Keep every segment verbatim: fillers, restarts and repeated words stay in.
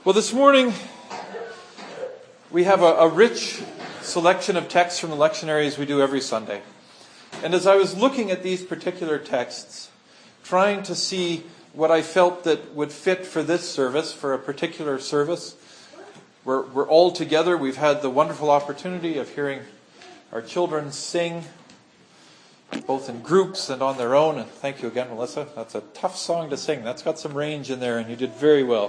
Well, this morning we have a, a rich selection of texts from the lectionary as we do every Sunday. And as I was looking at these particular texts, trying to see what I felt that would fit for this service, for a particular service, we're, we're all together. We've had the wonderful opportunity of hearing our children sing, both in groups and on their own. And thank you again, Melissa. That's a tough song to sing. That's got some range in there, and you did very well.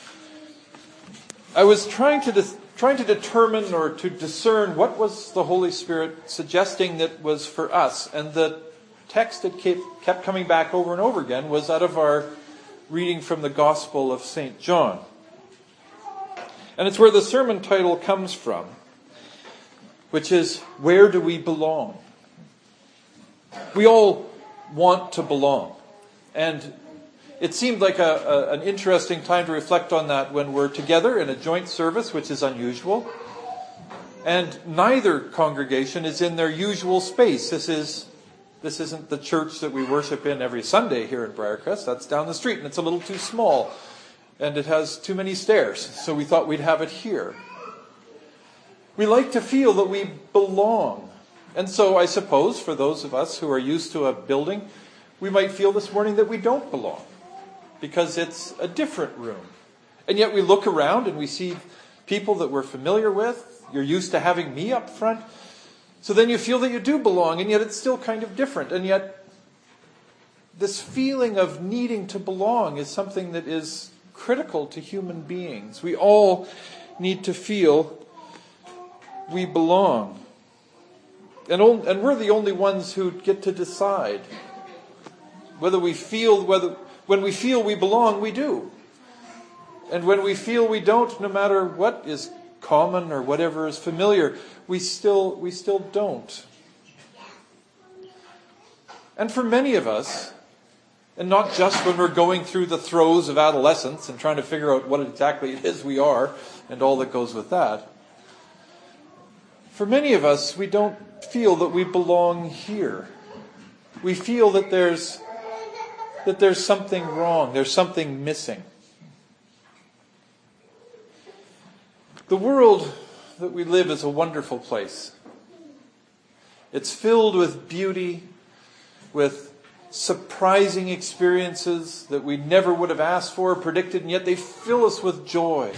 I was trying to dis- trying to determine or to discern what was the Holy Spirit suggesting that was for us. And the text that kept, kept coming back over and over again was out of our reading from the Gospel of Saint John. And it's where the sermon title comes from, which is, Where Do We Belong? We all want to belong. And it seemed like a, a, an interesting time to reflect on that when we're together in a joint service, which is unusual. And neither congregation is in their usual space. This is this isn't the church that we worship in every Sunday here in Briarcrest. That's down the street, and it's a little too small. And it has too many stairs. So we thought we'd have it here. We like to feel that we belong. And so I suppose for those of us who are used to a building, we might feel this morning that we don't belong, because it's a different room. And yet we look around and we see people that we're familiar with. You're used to having me up front. So then you feel that you do belong, and yet it's still kind of different. And yet this feeling of needing to belong is something that is critical to human beings. We all need to feel we belong. And, on, and we're the only ones who get to decide whether we feel, whether when we feel we belong, we do. And when we feel we don't, no matter what is common or whatever is familiar, we still we still don't. And for many of us, and not just when we're going through the throes of adolescence and trying to figure out what exactly it is we are and all that goes with that, for many of us, we don't feel that we belong here. We feel that there's that there's something wrong, there's something missing. The world that we live is a wonderful place. It's filled with beauty, with surprising experiences that we never would have asked for or predicted, and yet they fill us with joy.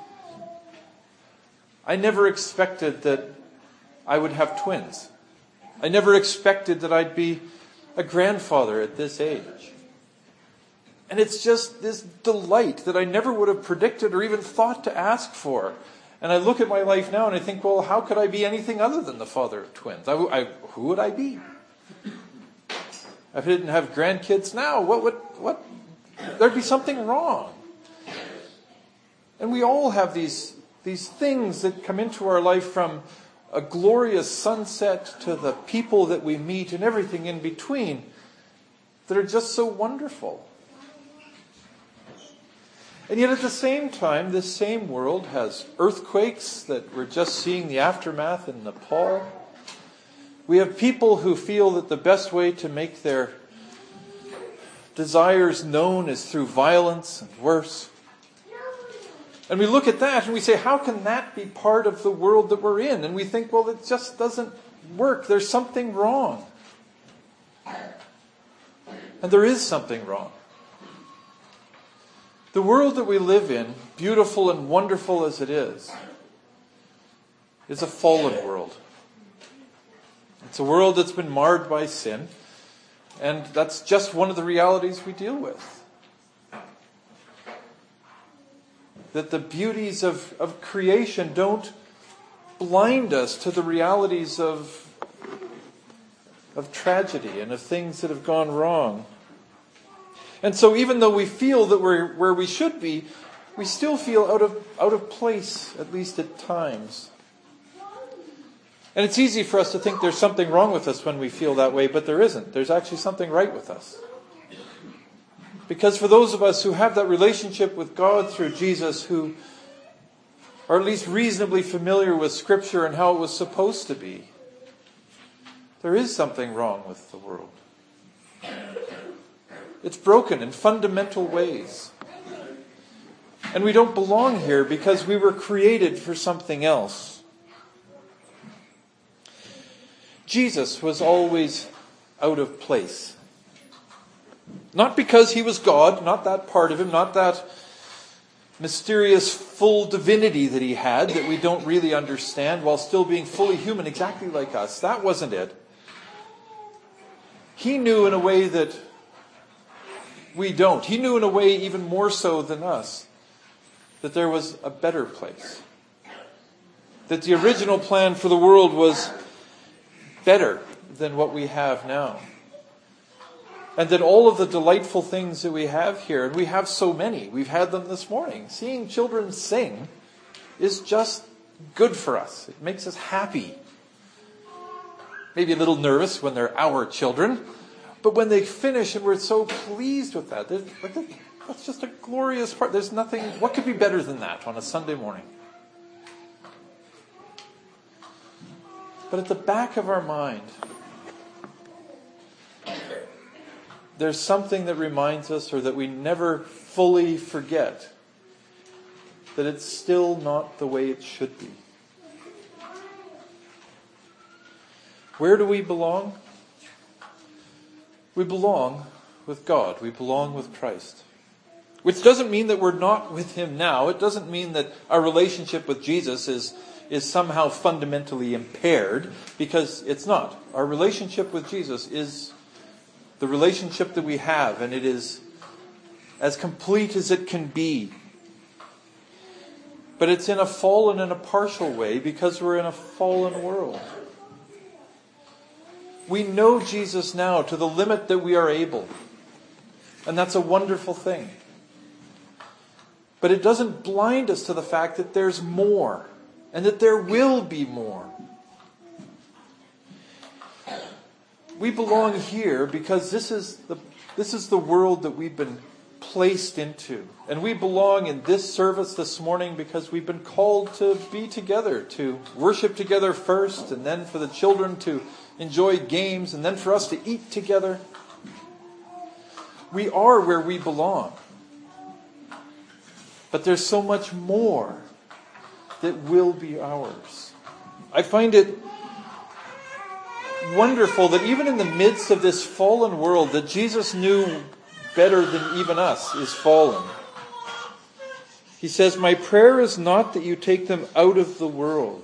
I never expected that I would have twins. I never expected that I'd be a grandfather at this age. And it's just this delight that I never would have predicted or even thought to ask for. And I look at my life now and I think, well, how could I be anything other than the father of twins? I, I, who would I be? If I didn't have grandkids now, what would, what, there'd be something wrong. And we all have these, these things that come into our life, from a glorious sunset to the people that we meet and everything in between, that are just so wonderful. And yet at the same time, this same world has earthquakes that we're just seeing the aftermath in Nepal. We have people who feel that the best way to make their desires known is through violence and worse. And we look at that and we say, how can that be part of the world that we're in? And we think, well, it just doesn't work. There's something wrong. And there is something wrong. The world that we live in, beautiful and wonderful as it is, is a fallen world. It's a world that's been marred by sin, and that's just one of the realities we deal with. That the beauties of, of creation don't blind us to the realities of, of tragedy and of things that have gone wrong. And so even though we feel that we're where we should be, we still feel out of out of place, at least at times. And it's easy for us to think there's something wrong with us when we feel that way, but there isn't. There's actually something right with us. Because for those of us who have that relationship with God through Jesus, who are at least reasonably familiar with Scripture and how it was supposed to be, there is something wrong with the world. It's broken in fundamental ways. And we don't belong here because we were created for something else. Jesus was always out of place. Not because he was God, not that part of him, not that mysterious full divinity that he had that we don't really understand while still being fully human, exactly like us. That wasn't it. He knew in a way that we don't. He knew in a way even more so than us that there was a better place. That the original plan for the world was better than what we have now. And that all of the delightful things that we have here, and we have so many, we've had them this morning. Seeing children sing is just good for us. It makes us happy. Maybe a little nervous when they're our children, but when they finish and we're so pleased with that, that's just a glorious part. There's nothing, what could be better than that on a Sunday morning? But at the back of our mind, there's something that reminds us, or that we never fully forget, that it's still not the way it should be. Where do we belong? We belong with God. We belong with Christ. Which doesn't mean that we're not with him now. It doesn't mean that our relationship with Jesus is, is somehow fundamentally impaired, because it's not. Our relationship with Jesus is the relationship that we have, and it is as complete as it can be. But it's in a fallen and a partial way because we're in a fallen world. We know Jesus now to the limit that we are able. And that's a wonderful thing. But it doesn't blind us to the fact that there's more, and that there will be more. We belong here because this is the this is the world that we've been placed into. And we belong in this service this morning because we've been called to be together, to worship together first, and then for the children to enjoy games, and then for us to eat together. We are where we belong. But there's so much more that will be ours. I find it wonderful that even in the midst of this fallen world, that Jesus knew better than even us is fallen. He says, "My prayer is not that you take them out of the world."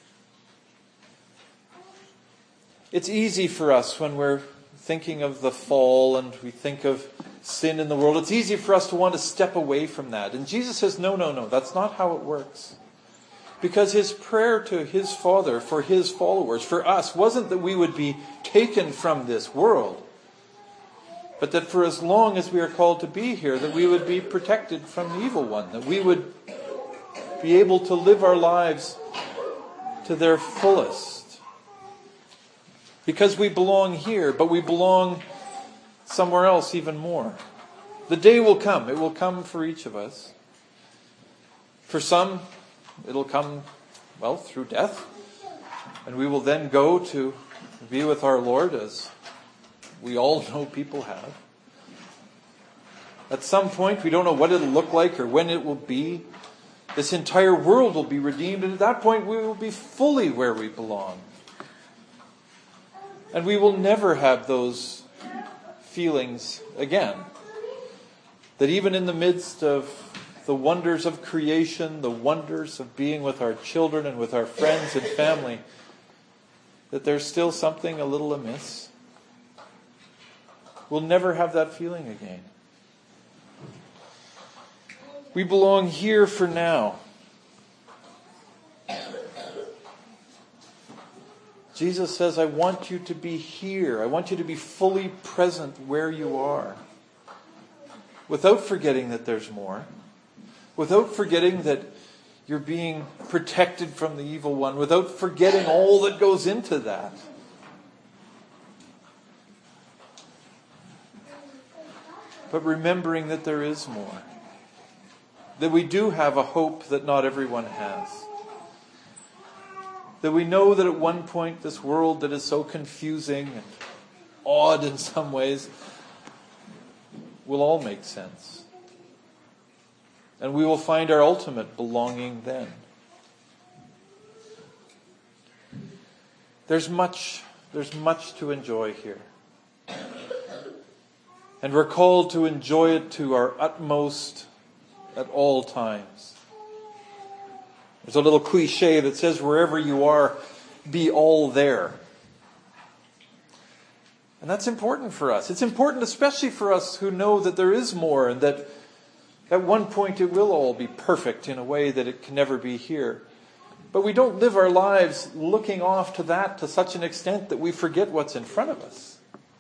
It's easy for us when we're thinking of the fall and we think of sin in the world. It's easy for us to want to step away from that. And Jesus says, no, no, no, that's not how it works. Because his prayer to his Father for his followers, for us, wasn't that we would be taken from this world, but that for as long as we are called to be here, that we would be protected from the evil one, that we would be able to live our lives to their fullest. Because we belong here, but we belong somewhere else even more. The day will come. It will come for each of us. For some, it'll come, well, through death. And we will then go to be with our Lord, as we all know people have. At some point, we don't know what it'll look like or when it will be. This entire world will be redeemed, and at that point we will be fully where we belong. And we will never have those feelings again. That even in the midst of the wonders of creation, the wonders of being with our children and with our friends and family, that there's still something a little amiss. We'll never have that feeling again. We belong here for now. Jesus says, I want you to be here. I want you to be fully present where you are. Without forgetting that there's more. Without forgetting that you're being protected from the evil one. Without forgetting all that goes into that. But remembering that there is more. That we do have a hope that not everyone has. That we know that at one point this world that is so confusing and odd in some ways will all make sense. And we will find our ultimate belonging then. There's much, there's much to enjoy here. And we're called to enjoy it to our utmost at all times. There's a little cliche that says, wherever you are, be all there. And that's important for us. It's important especially for us who know that there is more and that at one point it will all be perfect in a way that it can never be here. But we don't live our lives looking off to that to such an extent that we forget what's in front of us.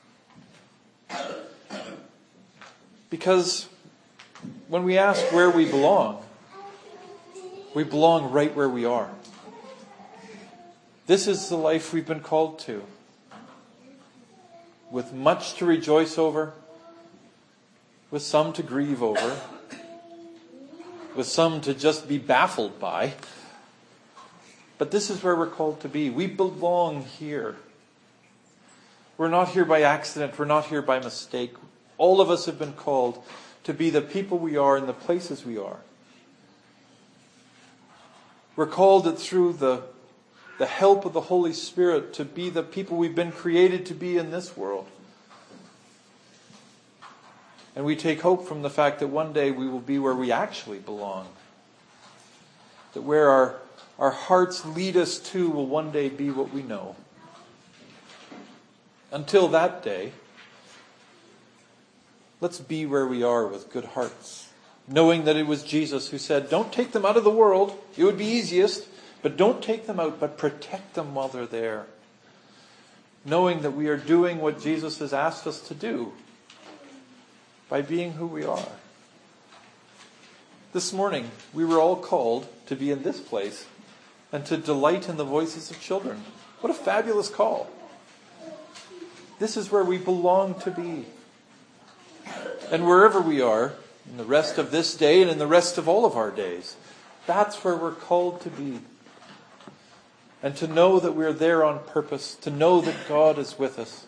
Because when we ask where we belong, we belong right where we are. This is the life we've been called to. With much to rejoice over, with some to grieve over, with some to just be baffled by. But this is where we're called to be. We belong here. We're not here by accident. We're not here by mistake. All of us have been called to be the people we are in the places we are. We're called that through the, the help of the Holy Spirit to be the people we've been created to be in this world. And we take hope from the fact that one day we will be where we actually belong. That where our, our hearts lead us to will one day be what we know. Until that day, let's be where we are with good hearts. Knowing that it was Jesus who said, don't take them out of the world. It would be easiest. But don't take them out, but protect them while they're there. Knowing that we are doing what Jesus has asked us to do by being who we are. This morning, we were all called to be in this place and to delight in the voices of children. What a fabulous call. This is where we belong to be. And wherever we are, in the rest of this day and in the rest of all of our days, that's where we're called to be. And to know that we're there on purpose, to know that God is with us.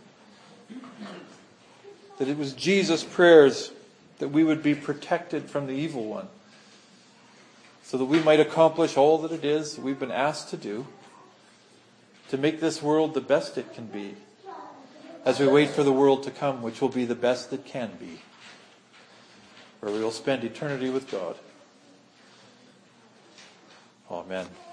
That it was Jesus' prayers that we would be protected from the evil one. So that we might accomplish all that it is that we've been asked to do. To make this world the best it can be. As we wait for the world to come, which will be the best it can be. Where we will spend eternity with God. Amen.